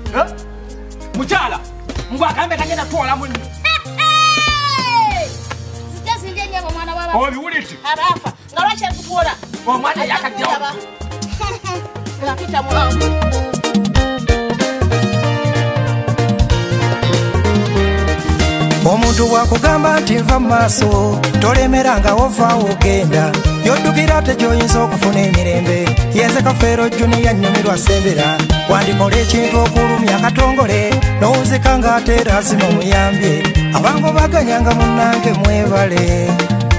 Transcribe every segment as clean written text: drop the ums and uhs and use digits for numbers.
Muchala mbwakambe kagenda twola munno Sijasinje nyabo mwana baba Oli uliti arafa ngalwache kutwola omwana yakajja Lapita mwanangu Omuntu wakugamba nti nva maaso tolemeranga ova ogenda yoddukira tejoyinza okufuna emirembe yenze Kafeero Junior nnyumirwa sembera wandikola ekintu okulumya akatongole n'owuzika ng'ate era azima omuyambye abango baganyanga munnange mwebale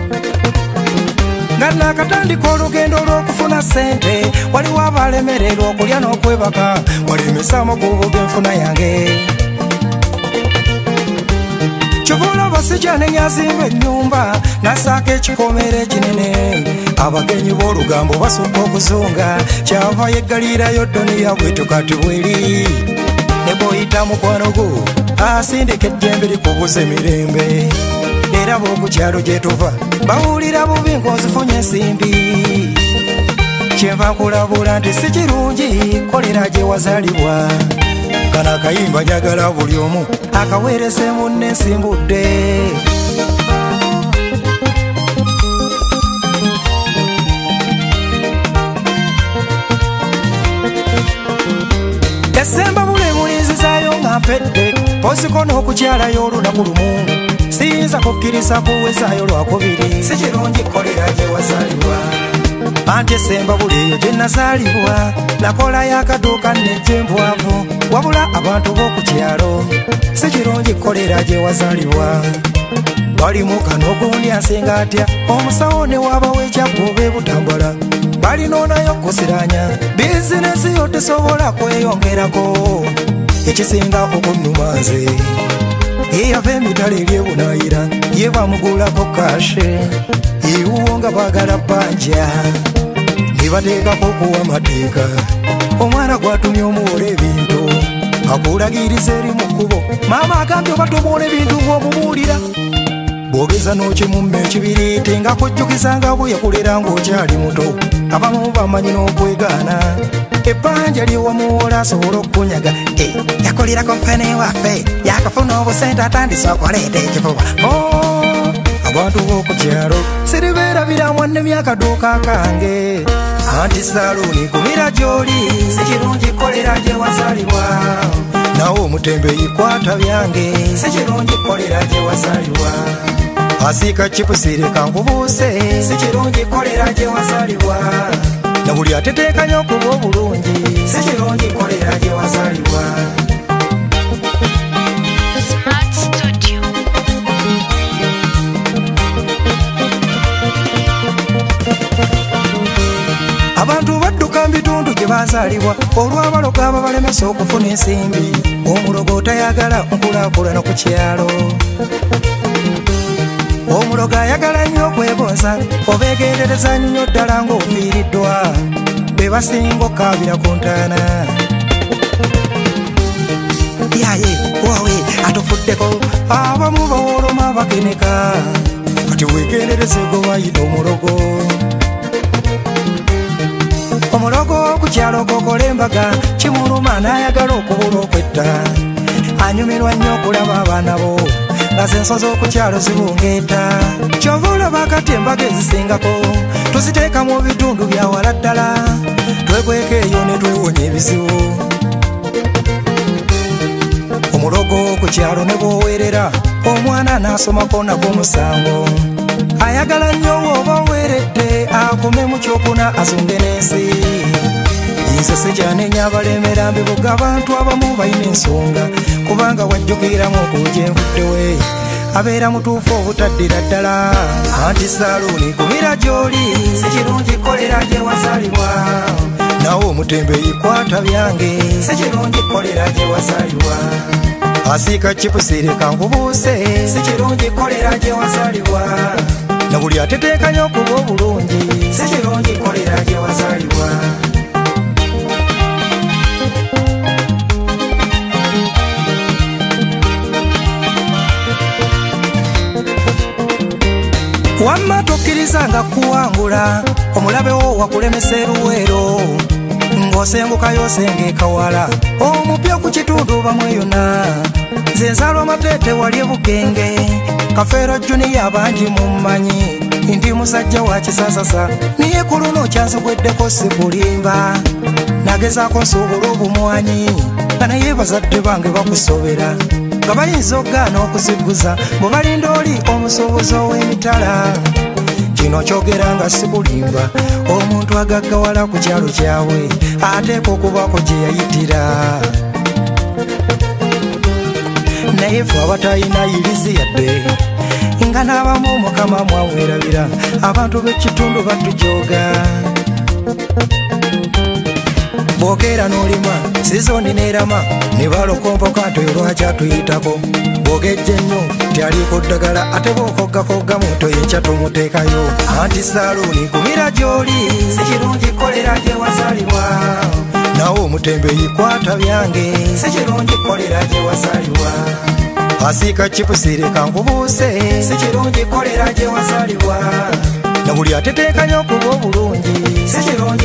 nga nakatandika olugendo olw'okufuna ssente waliwo abalemererwa okulya n'okwebaka walemesa amakubo g'enfuna yange Chobola basijane nyazimba ennyumba nasaaka ekikomere kinene abagenyi b'olugambo basukka okuzunga kyava yeggalirayo ddoniya bwetu kati bweri ne bw'oyita mukwano gwo asindika ejjembe likubuza emirembe era b'oku kyalo gye tuva bawulira bubi ng'ozifunye ensimbi kyenva nkulabula nti si kirungi kolera gye wazaalibwa kana kayimba njagala buli omu akaweerese munne nsimbudde Desemba bule mulinzizaayo nga mpedde posiko n'okukyalayo olunaku lumu siyinza kukkiriza kuwezaayo lwakubiri si kirungi kolera gye wazaalibwa Anti Desemba bule eyo gye nazaalibwa nakola y'akaduuka nejje mbwavu wabula abantu b'oku kyalo si kirungi kolera gye wazaalibwa balimu kano gundi ansinga atya omusawo ne wabawo ekyaggoba ebutambula balinoonayo kusiranya bizinesi yo tesobola kweyongerako ekisinga okunnuma nze eyava emitala eryebunayira ye bamugulako kashe ewuwo nga baagala bbanja ne bateekako okuwa amateeka omwana gwatumye omuwola ebintu akulagiriza eri mu kkubo maama agambye oba tomuwola ebintu ng'omubuulira bw'ogeza n'okimumma ekibiriiti nga kujjukizanga bwe yakulera ng'okyali muto abamu bamanyi n'okwegaana ebbanja lyewamuwola asobola okukunyaga yakulirako ffene waffe yakafuna obusente atandise okuleeta ekifuba abantu b'oku kyalo siribeerabira mwannemya akaduuka kange anti saluuni kumira gy'oli si kirungi kolera gye wazaalibwa nawe omutembeeyi kwata byange si kirungi kolera gye wazaalibwa asiika kipusireka nkubuuse si kirungi kolera gye wazaalibwa na buli ateteekanya okuba obulungi si kirungi kolera gye wazaalibwa Abantu badduka mu bitundu gye bazaalibwa olw'abaloga ababalemesa okufuna ensimbi omulogo tayagala nkulaakulana ku kyalo omulogo ayagala nnyo okwebonza obeegendereza nnyo ddala ng'ofiiriddwa be basinga okkaabira ku ntaana yaye wowe atufuddeko abamu bawoloma bageneka kati weegendereze gwe bayita omulogo omulogo ku kyalo kokola embaga kimuluma n'ayagala okubula okwetta anyumirwa nnyo okulaba abaana bo nga z'enswa z'oku kyalo zibungeeta kyova olaba kati embaga ezisingako tuziteeka mu bitundu bya wala ddala twekweka eyo ne twewonya ebizibu omulogo ku kyalo ne bw'oweerera omwana n'asomako nagwo omusango ayagala nnyo w'oba oweeredde akume mu kyokuna azunge n'ensi nze sijjanenya abalemera mbibuga abantu abamu balina ensonga kubanga wajjukiramu okuja envuddewe abeera mutuufu obutaddira ddala anti saluuni kumira gy'oli si kirungi kolera gye wazaalibwa nawe omutembeeyi kwata byange si kirungi kolera gye wazaalibwa asiika kipusireka nkubuuse si kirungi kolera gye wazaalibwa na buli ateteekanya okuba obulungi si kirungi kolera gye wazaalibwa wamma tokkirizanga kuwangula omulabewo wakulemesa eruweero bw'osengukayo osengeka wala omupya ku kitundu bamweyuna nze nzalwa Mapeete wali Bugenge Kafeero Junior abangi mummanyi ndi musajja wa kisasasa niye ku luno kyanzigweddeko sikulimba nagezaako nsuubula obumwanyi nga naye bazadde bange bakusobera nga bayinza okugaana okuziguza bwe balinda oli omusuubuzi ow'emitala kino kyogera nga sikulimba omuntu agaggawala ku kyalo kyabwe ateeka okubako gye yayitira naye ffe abatalina yirizi yadde nga n'abamu Mukama mwamwerabira abantu b'ekitundu batujooga bw'okeera n'olima sizoni n'erama ne balokompoka nti oyo lwaki atuyitako bw'ogejja ennyo tyaliko ddagala ate bw'okoggakogga muntu yenkya tumuteekayo anti saluuni kumira gy'oli si kirungi kolera gye wazaalibwa nawe omutembeeyi kwata byange si kirungi kolera gye wazaalibwa asiika kipusireka nkubuuse si kirungi kolera gye wazaalibwa na buli ateteekanya okuba obulungi si kirungi